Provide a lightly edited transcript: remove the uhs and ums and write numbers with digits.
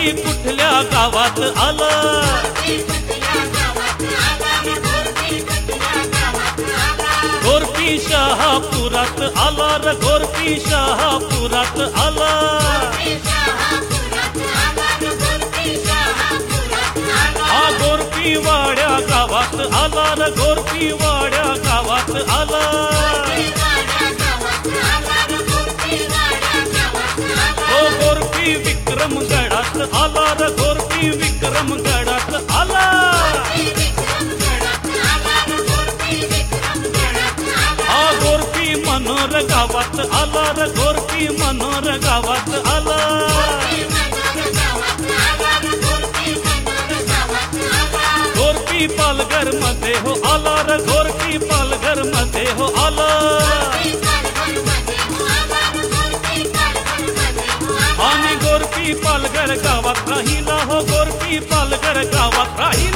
गोरपी कुठल्या गावात आलं? गोरपी शहापुरात आला र गोरपी शहापुरात आला. हा गोरपी वाड्या गावात आला र गोरपी वाड्या गावात आला. हो गोरपी विक्रमगडात आला र गोरपी विक्रमगडात आला. हा गोरपी मनोर गावात आला र गोरपी मनोर गावात आला. गोरपी पालघर मध्ये हो आला र गोरपी पालघर मध्ये हो आला. आणि गोरपी पालघर गावात राहिला हो गोरपी पालघर गावात राहिला.